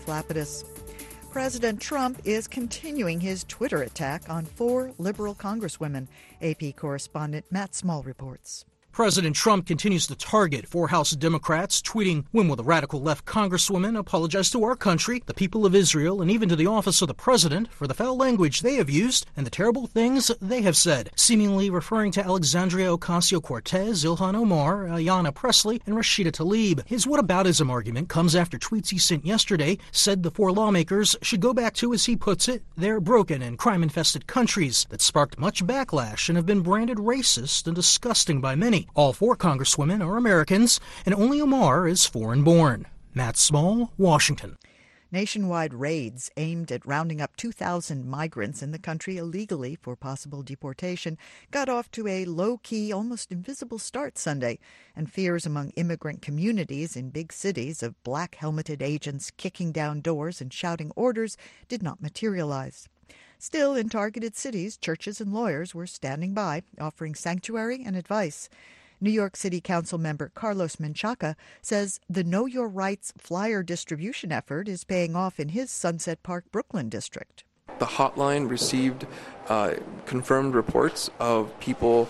Lapidus. President Trump is continuing his Twitter attack on 4 liberal congresswomen. AP correspondent Matt Small reports. President Trump continues to target 4 House Democrats, tweeting, "When will the radical left congresswomen apologize to our country, the people of Israel, and even to the office of the president for the foul language they have used and the terrible things they have said," seemingly referring to Alexandria Ocasio-Cortez, Ilhan Omar, Ayanna Pressley, and Rashida Tlaib. His whataboutism argument comes after tweets he sent yesterday said the 4 lawmakers should go back to, as he puts it, their broken and crime-infested countries that sparked much backlash and have been branded racist and disgusting by many. All 4 congresswomen are Americans, and only Omar is foreign-born. Matt Small, Washington. Nationwide raids aimed at rounding up 2,000 migrants in the country illegally for possible deportation got off to a low-key, almost invisible start Sunday, and fears among immigrant communities in big cities of black-helmeted agents kicking down doors and shouting orders did not materialize. Still, in targeted cities, churches and lawyers were standing by, offering sanctuary and advice. New York City Council member Carlos Menchaca says the Know Your Rights flyer distribution effort is paying off in his Sunset Park, Brooklyn district. The hotline received confirmed reports of people,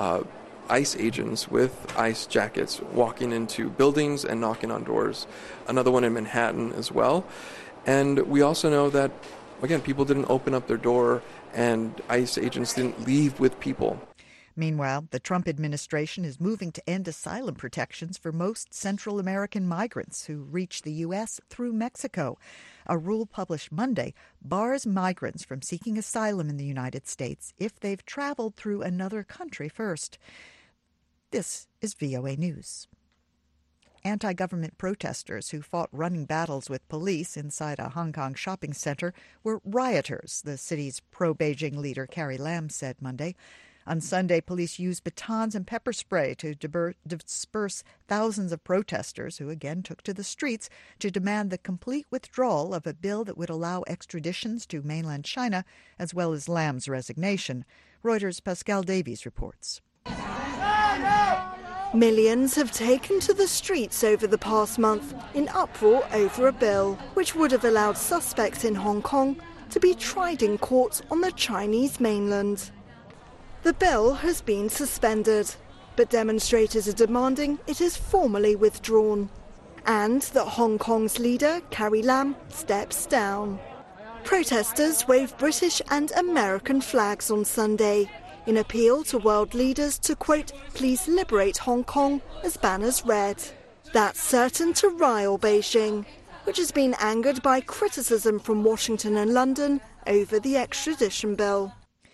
ICE agents with ICE jackets, walking into buildings and knocking on doors. Another one in Manhattan as well. And we also know that, again, people didn't open up their door and ICE agents didn't leave with people. Meanwhile, the Trump administration is moving to end asylum protections for most Central American migrants who reach the U.S. through Mexico. A rule published Monday bars migrants from seeking asylum in the United States if they've traveled through another country first. This is VOA News. Anti-government protesters who fought running battles with police inside a Hong Kong shopping center were rioters, the city's pro-Beijing leader Carrie Lam said Monday. On Sunday, police used batons and pepper spray to disperse thousands of protesters who again took to the streets to demand the complete withdrawal of a bill that would allow extraditions to mainland China, as well as Lam's resignation. Reuters' Pascal Davies reports. Millions have taken to the streets over the past month in uproar over a bill which would have allowed suspects in Hong Kong to be tried in court on the Chinese mainland. The bill has been suspended, but demonstrators are demanding it is formally withdrawn, and that Hong Kong's leader, Carrie Lam, steps down. Protesters waved British and American flags on Sunday in appeal to world leaders to, quote, "please liberate Hong Kong," as banners read. That's certain to rile Beijing, which has been angered by criticism from Washington and London over the extradition bill.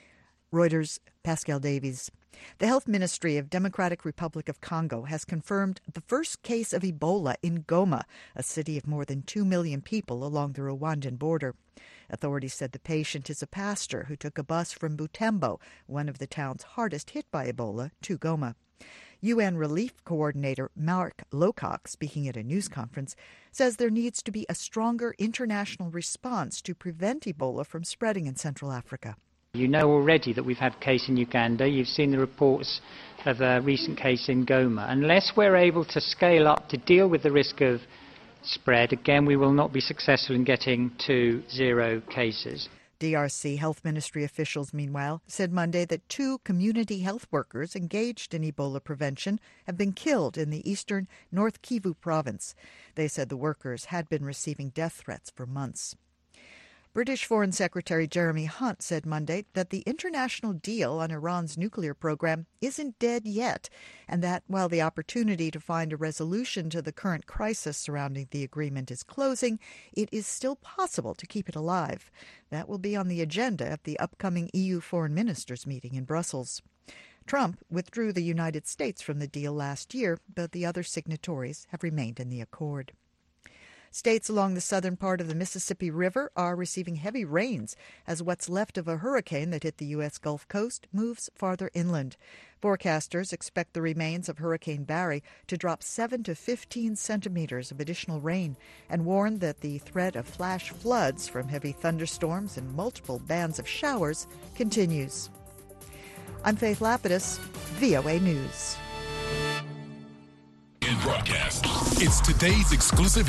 Reuters' Pascal Davies. The Health Ministry of Democratic Republic of Congo has confirmed the first case of Ebola in Goma, a city of more than 2 million people along the Rwandan border. Authorities said the patient is a pastor who took a bus from Butembo, one of the towns hardest hit by Ebola, to Goma. UN Relief Coordinator Mark Lowcock, speaking at a news conference, says there needs to be a stronger international response to prevent Ebola from spreading in Central Africa. You know already that we've had a case in Uganda. You've seen the reports of a recent case in Goma. Unless we're able to scale up to deal with the risk of spread, again, we will not be successful in getting to 0 cases. DRC Health Ministry officials, meanwhile, said Monday that 2 community health workers engaged in Ebola prevention have been killed in the eastern North Kivu province. They said the workers had been receiving death threats for months. British Foreign Secretary Jeremy Hunt said Monday that the international deal on Iran's nuclear program isn't dead yet, and that while the opportunity to find a resolution to the current crisis surrounding the agreement is closing, it is still possible to keep it alive. That will be on the agenda at the upcoming EU foreign ministers meeting in Brussels. Trump withdrew the United States from the deal last year, but the other signatories have remained in the accord. States along the southern part of the Mississippi River are receiving heavy rains as what's left of a hurricane that hit the U.S. Gulf Coast moves farther inland. Forecasters expect the remains of Hurricane Barry to drop 7 to 15 centimeters of additional rain and warn that the threat of flash floods from heavy thunderstorms and multiple bands of showers continues. I'm Faith Lapidus, VOA News. In broadcast, it's today's exclusive